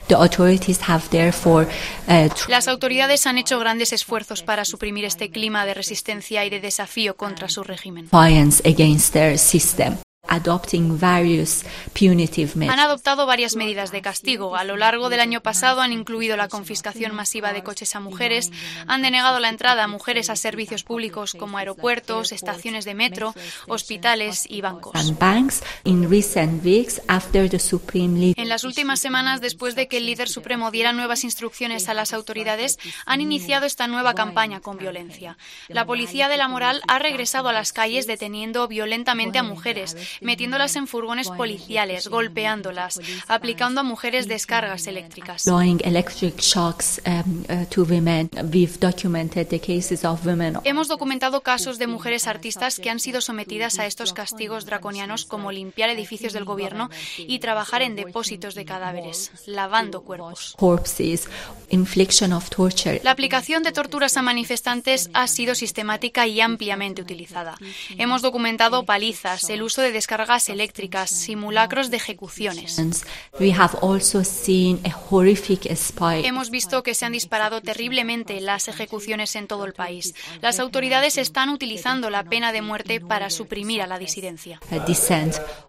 Las autoridades han hecho grandes esfuerzos para suprimir este clima de resistencia y de desafío contra su régimen. Han adoptado varias medidas de castigo. A lo largo del año pasado han incluido la confiscación masiva de coches a mujeres, han denegado la entrada a mujeres a servicios públicos como aeropuertos, estaciones de metro, hospitales y bancos. En las últimas semanas, después de que el líder supremo diera nuevas instrucciones a las autoridades, han iniciado esta nueva campaña con violencia. La policía de la moral ha regresado a las calles deteniendo violentamente a mujeres, metiéndolas en furgones policiales, golpeándolas, aplicando a mujeres descargas eléctricas. Hemos documentado casos de mujeres artistas que han sido sometidas a estos castigos draconianos, como limpiar edificios del gobierno y trabajar en depósitos de cadáveres, lavando cuerpos. La aplicación de torturas a manifestantes ha sido sistemática y ampliamente utilizada. Hemos documentado palizas, el uso de descargas eléctricas, simulacros de ejecuciones. Hemos visto que se han disparado terriblemente las ejecuciones en todo el país. Las autoridades están utilizando la pena de muerte para suprimir a la disidencia.